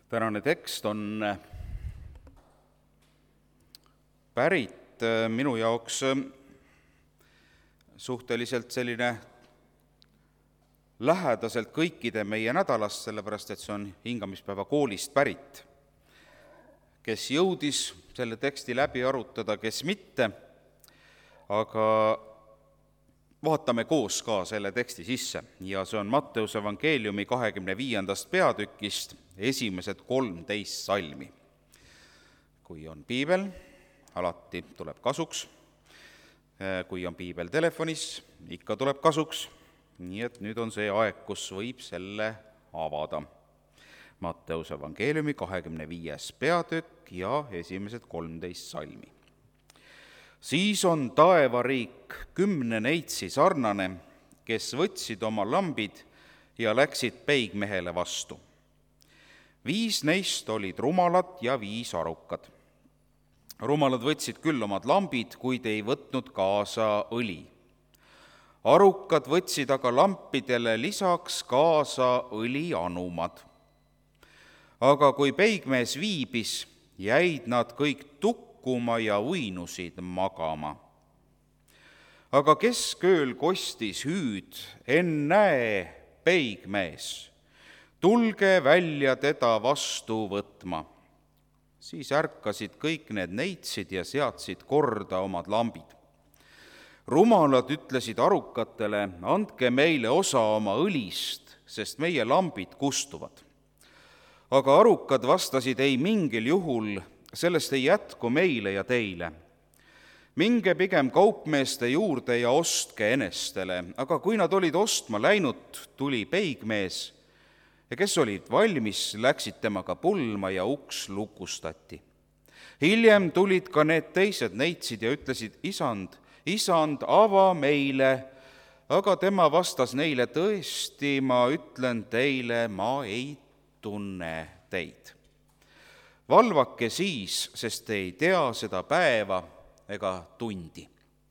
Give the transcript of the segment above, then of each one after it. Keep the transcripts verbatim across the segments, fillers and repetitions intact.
tänane tekst on pärit minu jaoks suhteliselt selline lähedaselt kõikide meie nädalast, sellepärast et see on hingamispäeva koolist pärit. Kes jõudis selle teksti läbi arutada, kes mitte, aga vaatame koos ka selle teksti sisse ja see on Matteuse evangeeliumi kahekümne viiendast peatükist esimesed kolmteist salmi. Kui on piibel, alati tuleb kasuks, kui on piibel telefonis, ikka tuleb kasuks, nii et nüüd on see aeg, kus võib selle avada. Matteuse evangeeliumi kahekümne viies peatükk ja esimesed kolmteist salmi. Siis on taevariik kümne neitsi sarnane, kes võtsid oma lambid ja läksid peigmehele vastu. Viis neist olid rumalad ja viis arukad. Rumalad võtsid küll omad lambid, kuid ei võtnud kaasa õli. Arukad võtsid aga lampidele lisaks kaasa õlianumad. Aga kui peigmees viibis, jäid nad kõik tukkuma ja uinusid magama. Aga keskööl kostis hüüd, ennäe, peigmees, tulge välja teda vastu võtma. Siis ärkasid kõik need neitsid ja seadsid korda omad lambid. Rumalad ütlesid arukatele, andke meile osa oma õlist, sest meie lambid kustuvad. Aga arukad vastasid, ei mingil juhul, sellest ei jätku meile ja teile. Minge pigem kaupmeeste juurde ja ostke enestele, aga kui nad olid ostma läinud, tuli peigmees ja kes olid valmis, läksid temaga pulma ja uks lukustati. Hiljem tulid ka need teised neitsid ja ütlesid, isand, isand, ava meile, aga tema vastas neile, tõesti, ma ütlen teile, ma ei tunne teid. Valvake siis, sest te ei tea seda päeva ega tundi.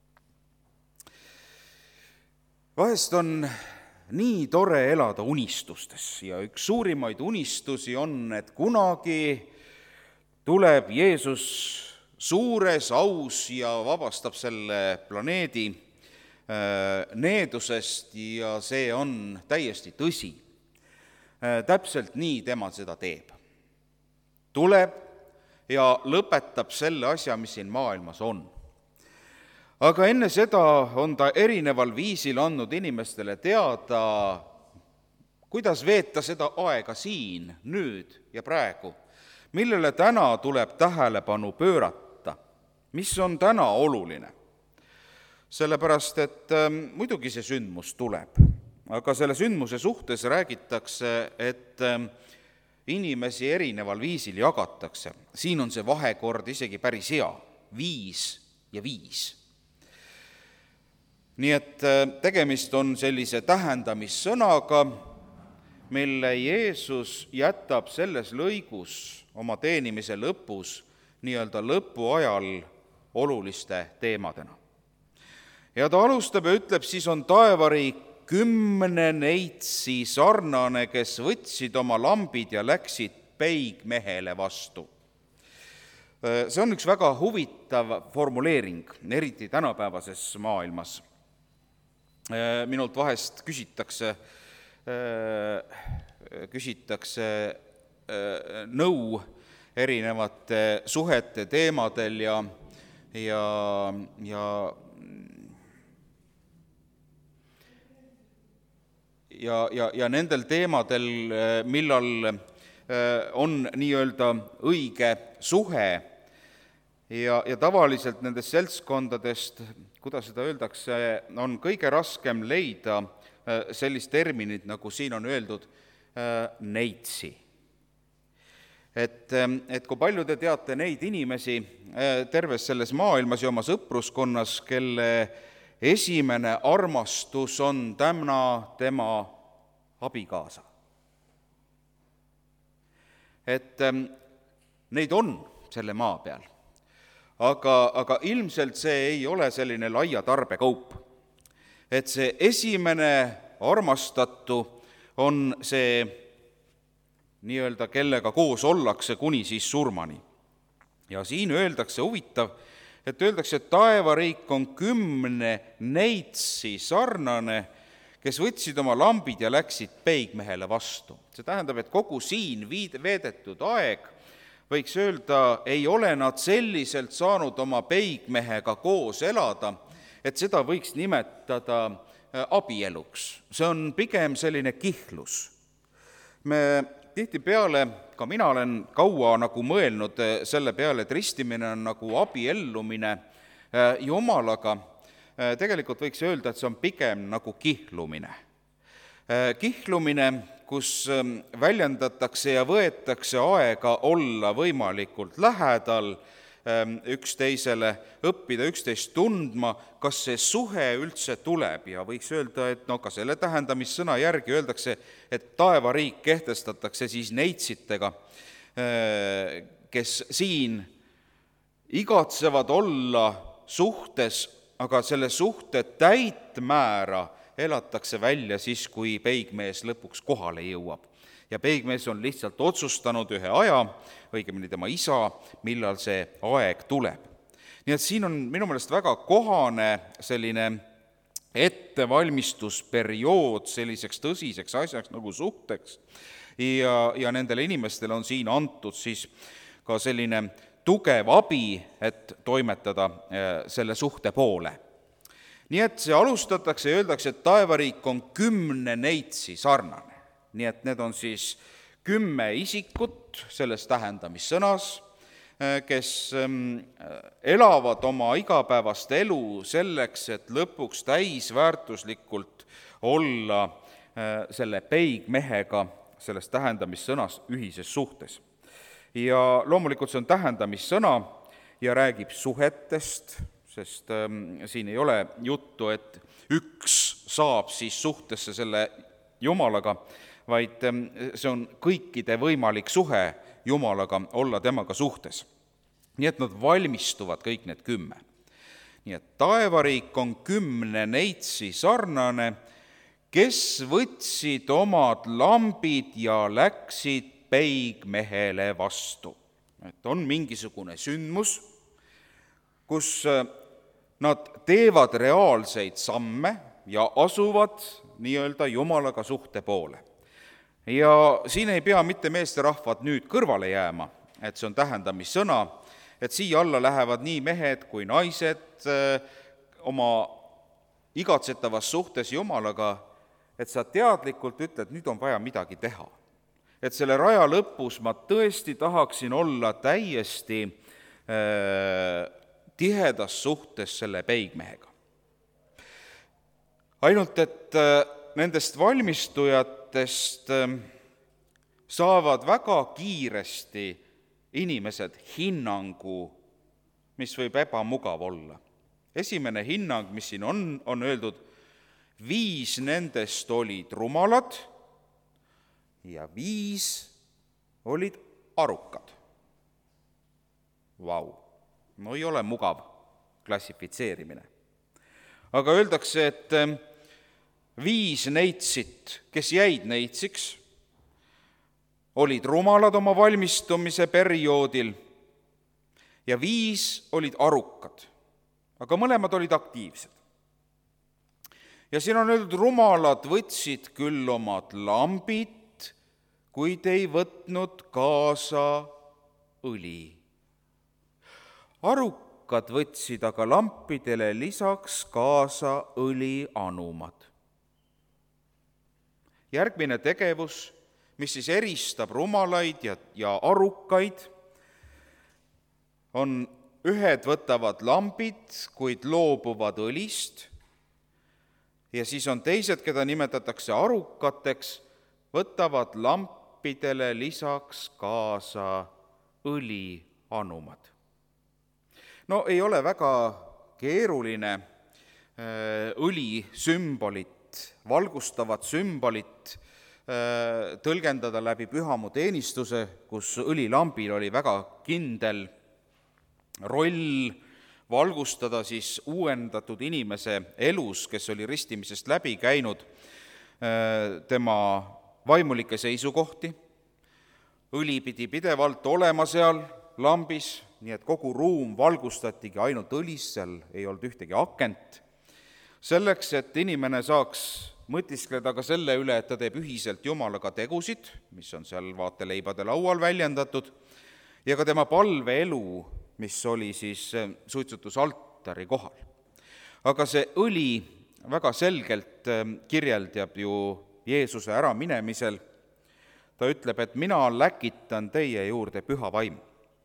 Vahest on nii tore elada unistustes ja üks suurimaid unistusi on, et kunagi tuleb Jeesus suures aus ja vabastab selle planeedi needusest ja see on täiesti tõsi. Täpselt nii tema seda teeb. Tuleb ja lõpetab selle asja, mis siin maailmas on. Aga enne seda on ta erineval viisil andnud inimestele teada, kuidas veeta seda aega siin, nüüd ja praegu, millele täna tuleb tähelepanu pöörata, mis on täna oluline. Sellepärast, et muidugi see sündmus tuleb, aga selle sündmuse suhtes räägitakse, et inimesi erineval viisil jagatakse. Siin on see vahekord isegi päris hea, viis ja viis. Nii et tegemist on sellise tähendamissõnaga, mille Jeesus jätab selles lõigus oma teenimise lõpus, nii-öelda lõpuajal oluliste teemadena. Ja ta alustab ja ütleb, siis on taevariik kümne neitsi sarnane, kes võtsid oma lambid ja läksid peigmehele vastu. See on üks väga huvitav formuleering, eriti tänapäevases maailmas. Minult vahest küsitakse, küsitakse nõu erinevate suhete teemadel ja, ja, ja Ja, ja, ja nendel teemadel, millal on nii-öelda õige suhe ja, ja tavaliselt nendest seltskondadest, kuidas seda öeldakse, on kõige raskem leida sellist terminit, nagu siin on öeldud, neitsi. Et, et kui palju te teate neid inimesi terves selles maailmas ja oma sõpruskonnas, kelle esimene armastus on täna tema abikaasa. Et neid on selle maa peal, aga, aga ilmselt see ei ole selline laia tarbekaup. Et see esimene armastatu on see nii-öelda, kellega koos ollakse kuni siis surmani. Ja siin öeldakse, huvitav, et öeldakse, et taevariik on kümne neitsi sarnane, kes võtsid oma lambid ja läksid peigmehele vastu. See tähendab, et kogu siin viid, veedetud aeg, võiks öelda, ei ole nad selliselt saanud oma peigmehega koos elada, et seda võiks nimetada abieluks. See on pigem selline kihlus. Me tihtipeale, ka mina olen kaua nagu mõelnud selle peale, et ristimine on nagu abiellumine Jumalaga. Tegelikult võiks öelda, et see on pigem nagu kihlumine. Kihlumine, kus väljendatakse ja võetakse aega olla võimalikult lähedal üksteisele, õppida üksteist tundma, kas see suhe üldse tuleb ja võiks öelda, et no ka selle tähendamissõna järgi öeldakse, et taevariik kehtestatakse siis neitsitega, kes siin igatsevad olla suhtes, aga selle suhte täitmäära elatakse välja siis, kui peigmees lõpuks kohale jõuab. Ja peigmees on lihtsalt otsustanud ühe aja, õigemini tema isa, millal see aeg tuleb. Nii et siin on minu meelest väga kohane selline ettevalmistusperiood selliseks tõsiseks asjaks nagu suhteks ja, ja nendele inimestele on siin antud siis ka selline tugev abi, et toimetada selle suhte poole. Nii et see alustatakse ja öeldakse, et taevariik on kümne neitsi sarnane. Nii et need on siis kümme isikut selles tähendamissõnas, kes elavad oma igapäevast elu selleks, et lõpuks täisväärtuslikult olla selle peigmehega selles tähendamissõnas ühises suhtes. Ja loomulikult see on tähendamissõna ja räägib suhetest, sest siin ei ole juttu, et üks saab siis suhtesse selle Jumalaga, vaid see on kõikide võimalik suhe Jumalaga olla temaga suhtes. Nii et nad valmistuvad kõik need kümme. Nii et taevariik on kümne neitsi sarnane, kes võtsid omad lambid ja läksid peigmehele vastu. Et on mingisugune sündmus, kus nad teevad reaalseid samme ja asuvad nii-öelda Jumalaga suhte poole. Ja siin ei pea mitte meesterahvad nüüd kõrvale jääma, et see on tähendamissõna, et siia alla lähevad nii mehed kui naised oma igatsetavas suhtes Jumalaga, et sa teadlikult ütled, nüüd on vaja midagi teha. Et selle raja lõpus ma tõesti tahaksin olla täiesti äh, tihedas suhtes selle peigmehega. Ainult, et äh, nendest valmistujatest äh, saavad väga kiiresti inimesed hinnangu, mis võib ebamugav olla. Esimene hinnang, mis siin on, on öeldud, viis nendest olid rumalad ja viis olid arukad. Vau, no ei ole mugav klassifitseerimine. Aga öeldakse, et viis neitsit, kes jäid neitsiks, olid rumalad oma valmistumise perioodil ja viis olid arukad, aga mõlemad olid aktiivsed. Ja siin on öeldud, rumalad võtsid küll omad lambid, kuid ei võtnud kaasa õli. Arukad võtsid aga lampidele lisaks kaasa õlianumad. Järgmine tegevus, mis siis eristab rumalaid ja, ja arukaid, on ühed võtavad lambid, kuid loobuvad õlist, ja siis on teised, keda nimetatakse arukateks, võtavad lampidele lisaks kaasa õlianumad. No ei ole väga keeruline õlisümbolit, valgustavat sümbolit tõlgendada läbi pühamu teenistuse, kus õlilambil oli väga kindel roll valgustada siis uuendatud inimese elus, kes oli ristimisest läbi käinud, tema vaimulikke seisukohti, õli pidi pidevalt olema seal lambis, nii et kogu ruum valgustatigi ainult õlist, seal ei olnud ühtegi akent, selleks, et inimene saaks mõtiskleda ka selle üle, et ta teeb ühiselt Jumalaga tegusid, mis on seal vaateleibade laual väljendatud, ja ka tema palveelu, mis oli siis suitsutusaltari kohal. Aga see õli väga selgelt kirjeldab ju Jeesuse äraminemisel. Ta ütleb, et mina läkitan teie juurde püha vaimu.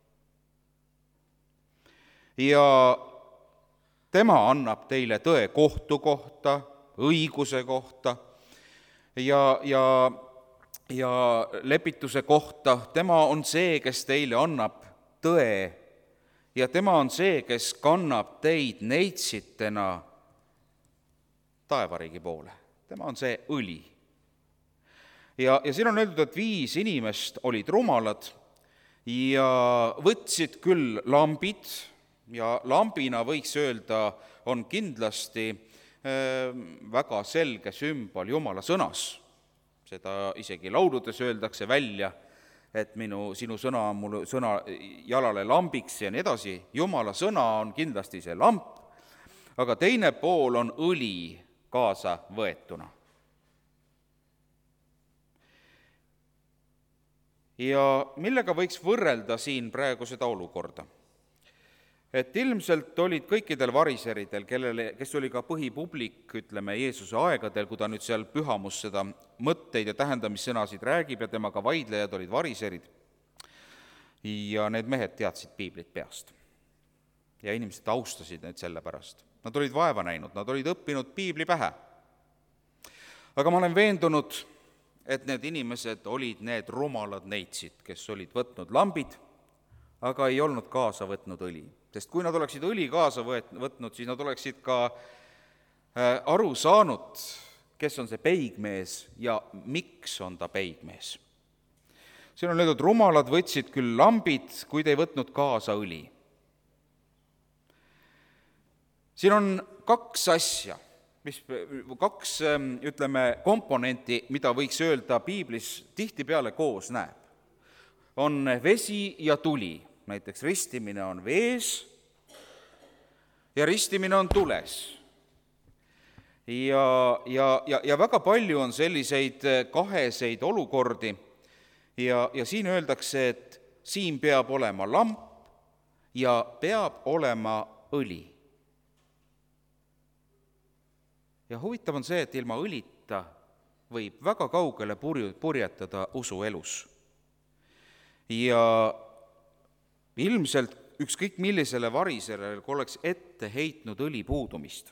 Ja tema annab teile tõe kohtu kohta, õiguse kohta ja, ja, ja lepituse kohta. Tema on see, kes teile annab tõe ja tema on see, kes kannab teid neitsitena taevariigi poole. Tema on see õli. Ja, ja siin on öeldud, et viis inimest olid rumalad ja võtsid küll lambid, ja lambina võiks öelda, on kindlasti äh, väga selge sümbol Jumala sõnas. Seda isegi lauludes öeldakse välja, et minu, sinu sõna on mul sõna jalale lambiks ja nii edasi. Jumala sõna on kindlasti see lamp, aga teine pool on õli kaasa võetuna. Ja millega võiks võrrelda siin praegu seda olukorda? Et ilmselt olid kõikidel variseridel, kellele, kes oli ka põhipublik, ütleme, Jeesuse aegadel, kui ta nüüd seal pühamus seda mõtteid ja tähendamissõnasid räägib ja temaga vaidlejad olid variserid. Ja need mehed teadsid piiblit peast. Ja inimesed austasid neid selle pärast. Nad olid vaeva näinud, nad olid õppinud piibli pähe. Aga ma olen veendunud, et need inimesed olid need rumalad neitsid, kes olid võtnud lambid, aga ei olnud kaasa võtnud õli. Sest kui nad oleksid õli kaasa võtnud, siis nad oleksid ka aru saanud, kes on see peigmees ja miks on ta peigmees. Siin on öeldud, rumalad võtsid küll lambid, kuid ei võtnud kaasa õli. Siin on kaks asja, mis, kaks, ütleme, komponenti, mida võiks öelda piiblis tihtipeale koos näeb. On vesi ja tuli. Näiteks ristimine on vees ja ristimine on tules. Ja, ja, ja, ja väga palju on selliseid kaheseid olukordi ja, ja siin öeldakse, et siin peab olema lamp ja peab olema õli. Ja huvitav on see, et ilma õlita võib väga kaugele purjetada usuelus. Ja ilmselt ükskõik millisele variserele, kui oleks ette heitnud õli puudumist,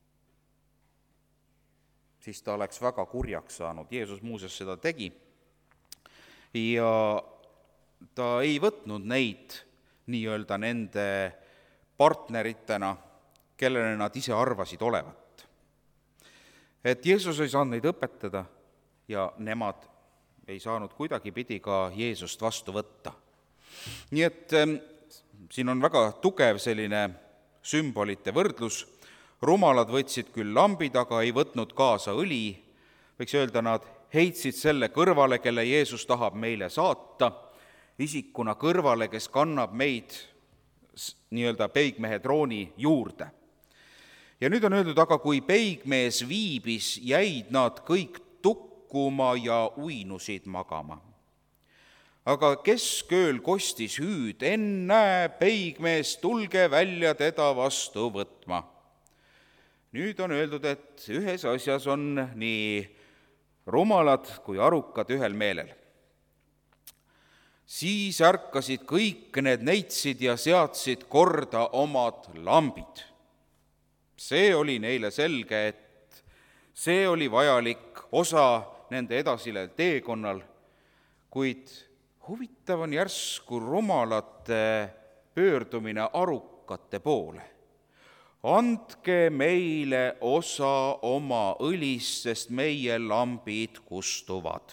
siis ta oleks väga kurjaks saanud. Jeesus muuseas seda tegi ja ta ei võtnud neid nii-öelda nende partneritena, kellele nad ise arvasid olevat. Et Jeesus ei saanud neid õpetada ja nemad ei saanud kuidagi pidi ka Jeesust vastu võtta. Nii et äh, siin on väga tugev selline sümbolite võrdlus. Rumalad võtsid küll lambid, aga ei võtnud kaasa õli. Võiks öelda, nad heitsid selle kõrvale, kelle Jeesus tahab meile saata, isikuna kõrvale, kes kannab meid nii-öelda peigmehe trooni juurde. Ja nüüd on öeldud, aga kui peigmees viibis, jäid nad kõik tukkuma ja uinusid magama. Aga keskööl kostis hüüd, ennäe, peigmees, tulge välja teda vastu võtma. Nüüd on öeldud, et ühes asjas on nii rumalad kui arukad ühel meelel. Siis ärkasid kõik need neitsid ja seadsid korda omad lambid. See oli neile selge, et see oli vajalik osa nende edasile teekonnal, kuid huvitav on järsku rumalate pöördumine arukate poole. Andke meile osa oma õlist, sest meie lambid kustuvad.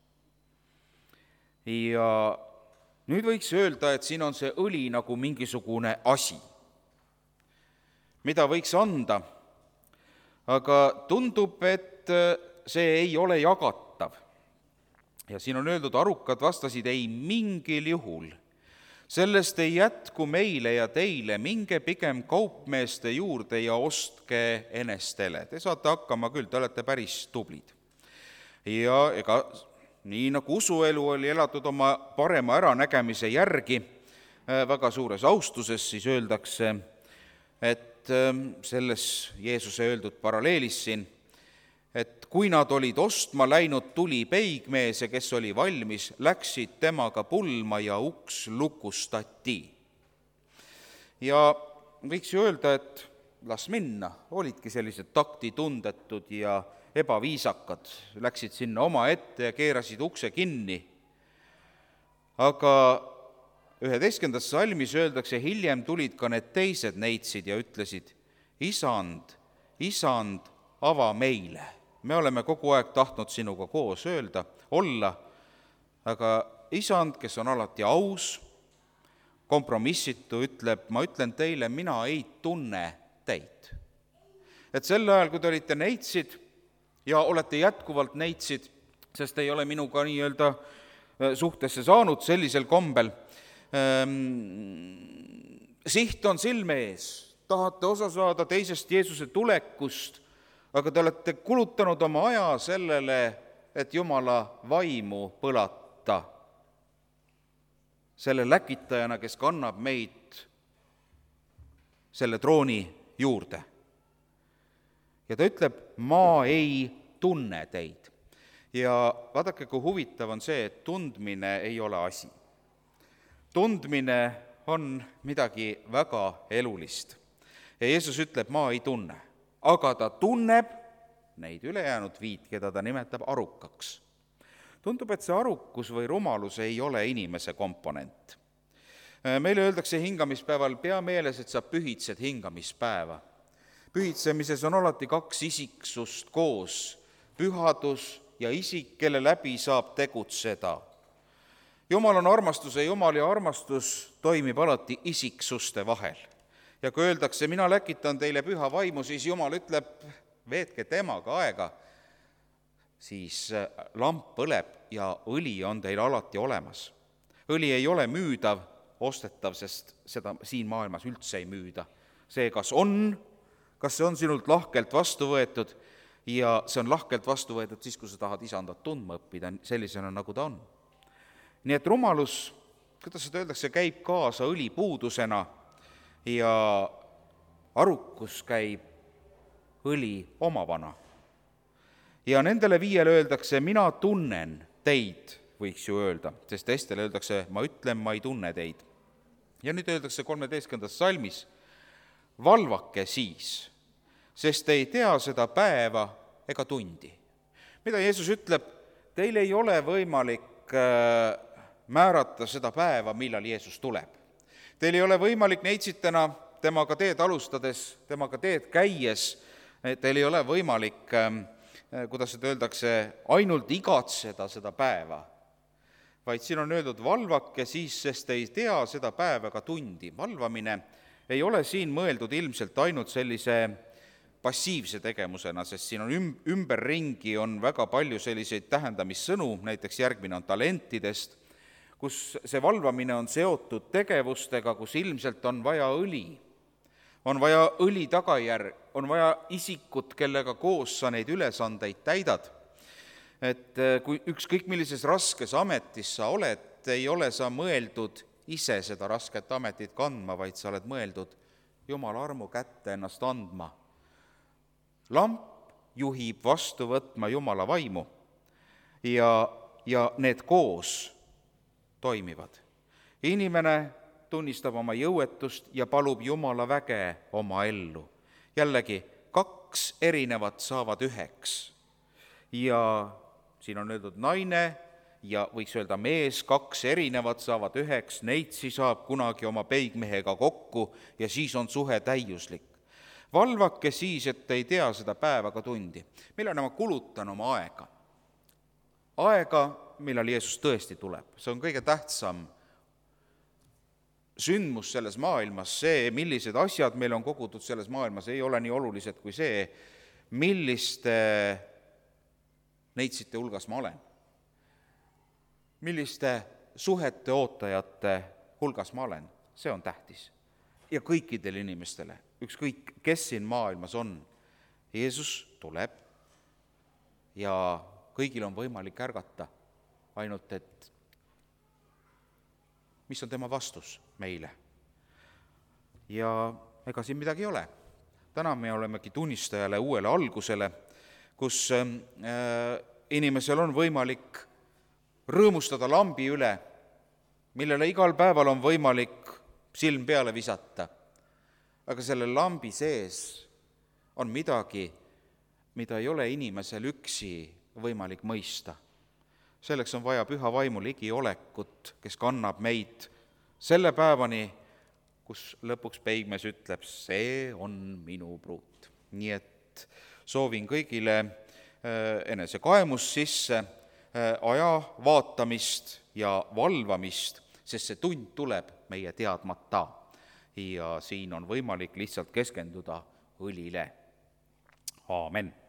Ja nüüd võiks öelda, et siin on see õli nagu mingisugune asi, mida võiks anda, aga tundub, et see ei ole jagatav. ja siin on öeldud, arukad vastasid, ei mingil juhul. Sellest ei jätku meile ja teile, minge pigem kaupmeeste juurde ja ostke enestele. Te saate hakkama küll, te olete päris tublid. Ja ega nii nagu usuelu oli elatud oma parema äranägemise järgi, väga suures austuses, siis öeldakse, et selles Jeesuse öeldud paralleelis siin, et kui nad olid ostma läinud, tuli peigmees ja kes oli valmis, läksid temaga pulma ja uks lukustati. Ja võiks ju öelda, et las minna, olidki sellised taktitundetud ja ebaviisakad, läksid sinna oma ette ja keerasid ukse kinni. Aga üheteistkümnendas salmis öeldakse, hiljem tulid ka need teised neitsid ja ütlesid, isand, isand, ava meile. Me oleme kogu aeg tahtnud sinuga koos öelda, olla, aga isand, kes on alati aus, kompromissitu, ütleb, ma ütlen teile, mina ei tunne teid. Et sel ajal, kui te olite neitsid ja olete jätkuvalt neitsid, sest ei ole minuga nii-öelda suhtesse saanud sellisel kombel, siht on silme ees, tahate osa saada teisest Jeesuse tulekust, aga te olete kulutanud oma aja sellele, et Jumala vaimu põlata, selle läkitajana, kes kannab meid selle trooni juurde. Ja ta ütleb, ma ei tunne teid. Ja vaadake, kui huvitav on see, et tundmine ei ole asi. Tundmine on midagi väga elulist. Ja Jeesus ütleb, ma ei tunne. Aga ta tunneb neid ülejäänud viit, keda ta nimetab arukaks. Tundub, et see arukus või rumalus ei ole inimese komponent. Meile öeldakse hingamispäeval, pea meeles, et sa pühitsed hingamispäeva. Pühitsemises on alati kaks isiksust koos, pühadus ja isik, kelle läbi saab tegutseda. Jumal on armastus ja Jumal ja armastus toimib alati isiksuste vahel. Ja kui öeldakse, mina läkitan teile püha vaimu, siis Jumal ütleb, veetke temaga aega, siis lamp põleb ja õli on teil alati olemas. Õli ei ole müüdav, ostetav, sest seda siin maailmas üldse ei müüda. See, kas on, kas see on sinult lahkelt vastu võetud ja see on lahkelt vastu võetud siis, kui sa tahad isandat tundma õppida, sellisena nagu ta on. Nii et rumalus, kuidas seda öeldakse, käib kaasa õli puudusena, ja arukus käib õli omavana. Ja nendele viiele öeldakse, mina tunnen teid, võiks ju öelda, sest teistele öeldakse, ma ütlen, ma ei tunne teid. Ja nüüd öeldakse kolmeteistkümnendas salmis, valvake siis, sest ei tea seda päeva ega tundi. Mida Jeesus ütleb, teil ei ole võimalik määrata seda päeva, millal Jeesus tuleb. Teil ei ole võimalik neitsitena temaga teed alustades, temaga teed käies, teil ei ole võimalik, kuidas seda öeldakse, ainult igatseda seda päeva, vaid siin on öeldud, valvake siis, sest ei tea seda päeva ega tundi. Valvamine ei ole siin mõeldud ilmselt ainult sellise passiivse tegevusena, sest siin on ümberringi on väga palju selliseid tähendamissõnu, näiteks järgmine on talentidest, kus see valvamine on seotud tegevustega, kus ilmselt on vaja õli. On vaja õli tagajärg, on vaja isikut, kellega koos sa neid ülesandeid täidad. Et kui ükskõik millises raskes ametis sa oled, ei ole sa mõeldud ise seda rasket ametit kandma, vaid sa oled mõeldud Jumala armu kätte ennast andma. Lamp juhib vastu võtma Jumala vaimu ja, ja need koos toimivad. Inimene tunnistab oma jõuetust ja palub Jumala väge oma ellu. Jällegi, kaks erinevat saavad üheks. Ja siin on öeldud naine ja võiks öelda mees, kaks erinevat saavad üheks, neitsi saab kunagi oma peigmehega kokku ja siis on suhe täiuslik. Valvake siis, et ei tea seda päevaga tundi. Millal ma kulutan oma aega? Aega, millal Jeesus tõesti tuleb. See on kõige tähtsam sündmus selles maailmas, see, millised asjad meil on kogutud selles maailmas, ei ole nii olulised kui see, milliste neitsite hulgas ma olen. milliste suhete ootajate hulgas ma olen, see on tähtis. Ja kõikidele inimestele, ükskõik kes siin maailmas on, Jeesus tuleb ja kõigil on võimalik ärgata, ainult et mis on tema vastus meile. Ja ega siin midagi ei ole. Täna me olemegi tunnistajale uuele algusele, kus äh, inimesel on võimalik rõõmustada lambi üle, millele igal päeval on võimalik silm peale visata. Aga selle lambi sees on midagi, mida ei ole inimesel üksi võimalik mõista. Selleks on vaja püha vaimu ligiolekut, kes kannab meid selle päevani, kus lõpuks Peigmees ütleb, see on minu pruut. Nii et soovin kõigile enese kaemust sisse, aja vaatamist ja valvamist, sest see tund tuleb meie teadmata ja siin on võimalik lihtsalt keskenduda õlile. Aamen.